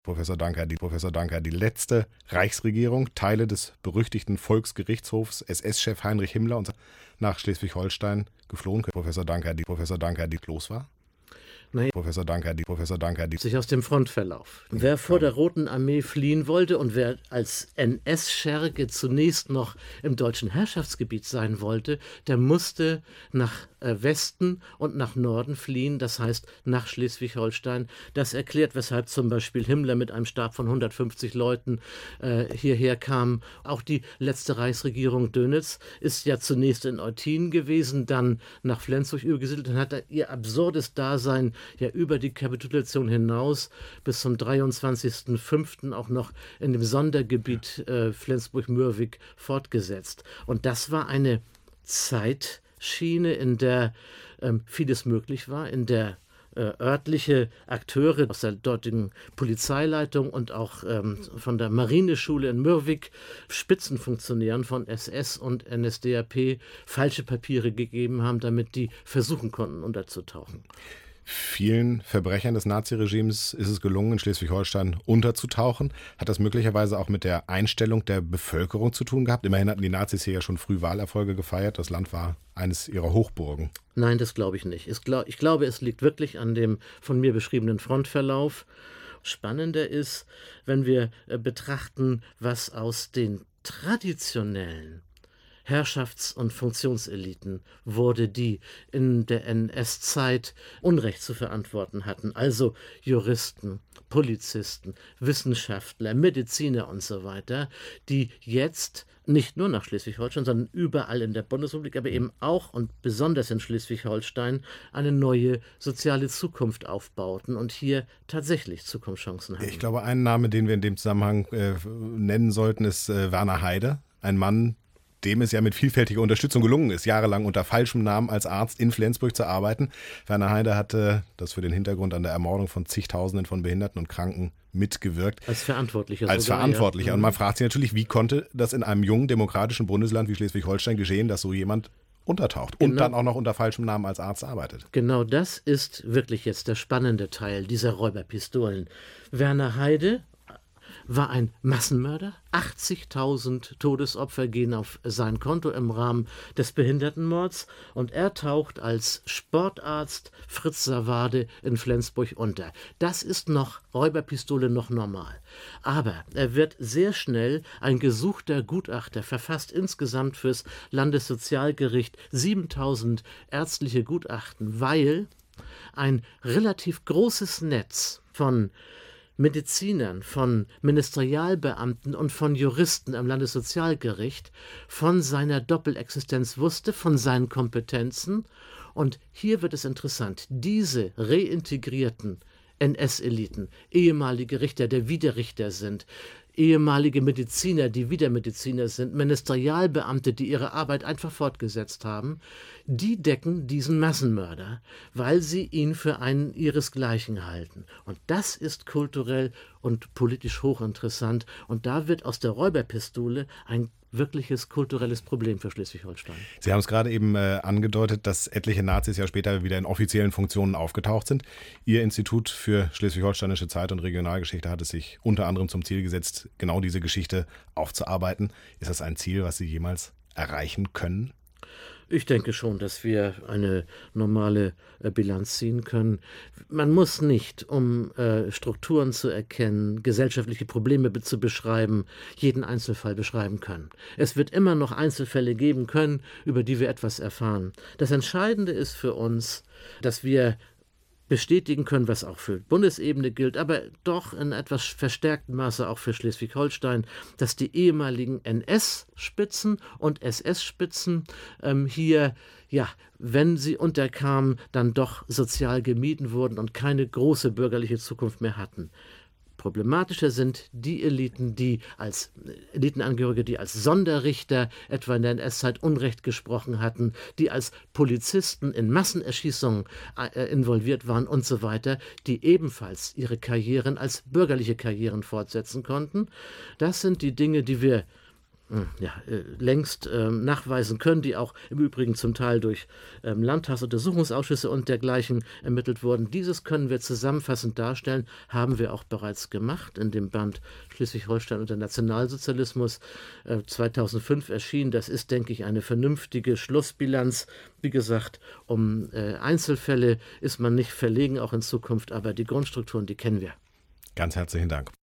Professor Danker, die letzte Reichsregierung, Teile des berüchtigten Volksgerichtshofs, SS-Chef Heinrich Himmler und nach Schleswig-Holstein geflohen. Professor Danker, die los war? Professor Danker, die sich aus dem Frontverlauf. Wer vor der Roten Armee fliehen wollte und wer als NS-Scherge zunächst noch im deutschen Herrschaftsgebiet sein wollte, der musste nach Westen und nach Norden fliehen, das heißt nach Schleswig-Holstein. Das erklärt, weshalb zum Beispiel Himmler mit einem Stab von 150 Leuten hierher kam. Auch die letzte Reichsregierung Dönitz ist ja zunächst in Eutin gewesen, dann nach Flensburg übergesiedelt und hat ihr absurdes Dasein ja über die Kapitulation hinaus bis zum 23.05. auch noch in dem Sondergebiet Flensburg-Mürwik fortgesetzt. Und das war eine Zeitschiene, in der vieles möglich war, in der örtliche Akteure aus der dortigen Polizeileitung und auch von der Marineschule in Mürwik, Spitzenfunktionären von SS und NSDAP, falsche Papiere gegeben haben, damit die versuchen konnten, unterzutauchen. Vielen Verbrechern des Naziregimes ist es gelungen, in Schleswig-Holstein unterzutauchen. Hat das möglicherweise auch mit der Einstellung der Bevölkerung zu tun gehabt? Immerhin hatten die Nazis hier ja schon früh Wahlerfolge gefeiert. Das Land war eines ihrer Hochburgen. Nein, das glaube ich nicht. Ich glaube, es liegt wirklich an dem von mir beschriebenen Frontverlauf. Spannender ist, wenn wir betrachten, was aus den traditionellen Herrschafts- und Funktionseliten wurde, die in der NS-Zeit Unrecht zu verantworten hatten, also Juristen, Polizisten, Wissenschaftler, Mediziner und so weiter, die jetzt nicht nur nach Schleswig-Holstein, sondern überall in der Bundesrepublik, aber eben auch und besonders in Schleswig-Holstein eine neue soziale Zukunft aufbauten und hier tatsächlich Zukunftschancen haben. Ich glaube, ein Name, den wir in dem Zusammenhang nennen sollten, ist Werner Heide, ein Mann, dem es ja mit vielfältiger Unterstützung gelungen ist, jahrelang unter falschem Namen als Arzt in Flensburg zu arbeiten. Werner Heide hatte das für den Hintergrund an der Ermordung von zigtausenden von Behinderten und Kranken mitgewirkt. Als Verantwortlicher. Ja. Und man fragt sich natürlich, wie konnte das in einem jungen demokratischen Bundesland wie Schleswig-Holstein geschehen, dass so jemand untertaucht und dann auch noch unter falschem Namen als Arzt arbeitet. Genau das ist wirklich jetzt der spannende Teil dieser Räuberpistolen. Werner Heide war ein Massenmörder. 80.000 Todesopfer gehen auf sein Konto im Rahmen des Behindertenmords und er taucht als Sportarzt Fritz Savade in Flensburg unter. Das ist noch Räuberpistole noch normal. Aber er wird sehr schnell ein gesuchter Gutachter, verfasst insgesamt fürs Landessozialgericht 7.000 ärztliche Gutachten, weil ein relativ großes Netz von Medizinern, von Ministerialbeamten und von Juristen am Landessozialgericht von seiner Doppelexistenz wusste, von seinen Kompetenzen. Und hier wird es interessant, diese reintegrierten NS-Eliten, ehemalige Richter, der Widerrichter sind, ehemalige Mediziner, die wieder Mediziner sind, Ministerialbeamte, die ihre Arbeit einfach fortgesetzt haben, die decken diesen Massenmörder, weil sie ihn für einen ihresgleichen halten. Und das ist kulturell und politisch hochinteressant. Und da wird aus der Räuberpistole ein wirkliches kulturelles Problem für Schleswig-Holstein. Sie haben es gerade eben angedeutet, dass etliche Nazis ja später wieder in offiziellen Funktionen aufgetaucht sind. Ihr Institut für schleswig-holsteinische Zeit- und Regionalgeschichte hat es sich unter anderem zum Ziel gesetzt, genau diese Geschichte aufzuarbeiten. Ist das ein Ziel, was Sie jemals erreichen können? Ich denke schon, dass wir eine normale Bilanz ziehen können. Man muss nicht, um Strukturen zu erkennen, gesellschaftliche Probleme zu beschreiben, jeden Einzelfall beschreiben können. Es wird immer noch Einzelfälle geben können, über die wir etwas erfahren. Das Entscheidende ist für uns, dass wir bestätigen können, was auch für Bundesebene gilt, aber doch in etwas verstärktem Maße auch für Schleswig-Holstein, dass die ehemaligen NS-Spitzen und SS-Spitzen hier, ja, wenn sie unterkamen, dann doch sozial gemieden wurden und keine große bürgerliche Zukunft mehr hatten. Problematischer sind die Eliten, die als Elitenangehörige, die als Sonderrichter etwa in der NS-Zeit Unrecht gesprochen hatten, die als Polizisten in Massenerschießungen involviert waren und so weiter, die ebenfalls ihre Karrieren als bürgerliche Karrieren fortsetzen konnten. Das sind die Dinge, die wir längst nachweisen können, die auch im Übrigen zum Teil durch Landtagsuntersuchungsausschüsse und dergleichen ermittelt wurden. Dieses können wir zusammenfassend darstellen, haben wir auch bereits gemacht in dem Band Schleswig-Holstein und der Nationalsozialismus 2005 erschienen. Das ist, denke ich, eine vernünftige Schlussbilanz. Wie gesagt, um Einzelfälle ist man nicht verlegen, auch in Zukunft, aber die Grundstrukturen, die kennen wir. Ganz herzlichen Dank.